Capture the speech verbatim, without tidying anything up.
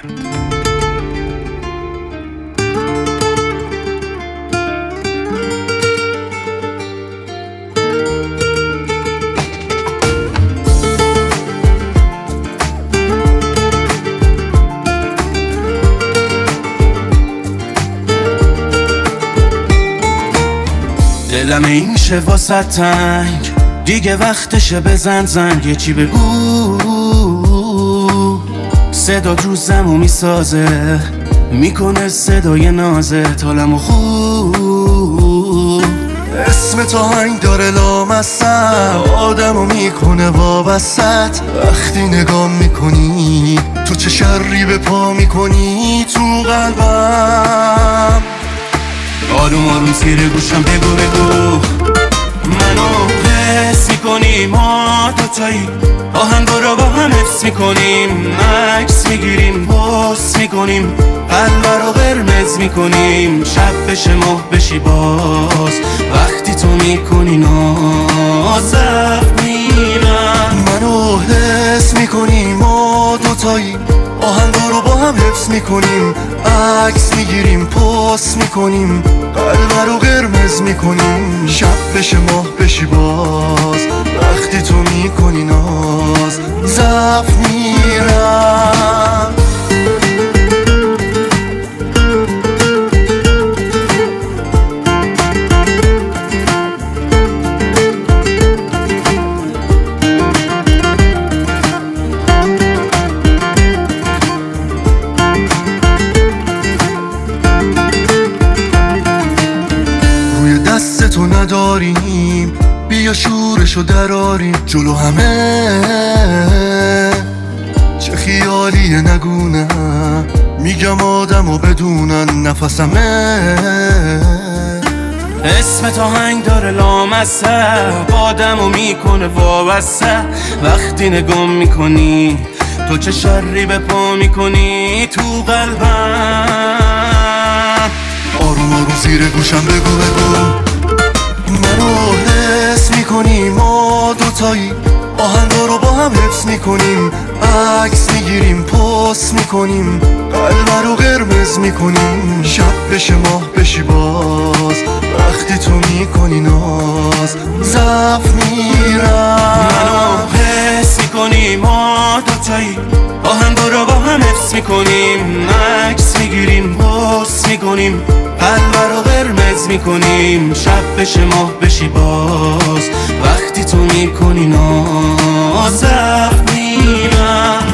دلم این شه واسه تنگ، دیگه وقتشه بزن زنگ. یه چی بگو صدا روزمو میسازه، میکنه صدای نازت حالمو خوب. اسم تو هنگ داره لامصب، آدمو میکنه وابست. وقتی نگاه میکنی تو چه شری به پا میکنی تو قلبم. آروم آروم زیر گوشم بگو بگو منو حس میکنی، ما دوتایی آهنگا رو با هم حفظ میکنیم. عکس میگیریم پست میکنیم، قلب رو قرمز میکنیم. شب بشه ماه بشی باز، وقتی تو میکنی ناز میرم. منو حس میکنی، ما دوتایی آهنگا رو با هم حفظ میکنیم. عکس میگیریم پست میکنیم، قلب رو قرمز میکنیم. شب بشه ماه بشی باز، وقتی تو میکنی ناز ضعف میرم. دست تو نداریم، بیا شورشو دراریم جلو همه. چه خیالیه نگونه، میگم آدمو بدونن نفسمه. اسم تو هنگ داره لامصب، آدمو میکنه وابسته. وقتی نگاه میکنی تو چه شری به پا میکنی تو قلبم. آروم آروم زیر گوشم بگو بگو منو حس میکنی، ما دوتایی آهنگا رو با هم حفظ میکنیم. عکس میگیریم پست میکنیم، قلب رو قرمز میکنیم. شب بشه ماه بشی باز، وقتی تو میکنی ناز ضعف میرم. منو حس میکنی، ما دوتایی آهنگا رو با هم حفظ میکنیم. عکس میگیریم پست میکنیم، قلب رو قرمز میکنیم. شب بشه ماه بشی باز، وقتی تو میکنی ناز میرم.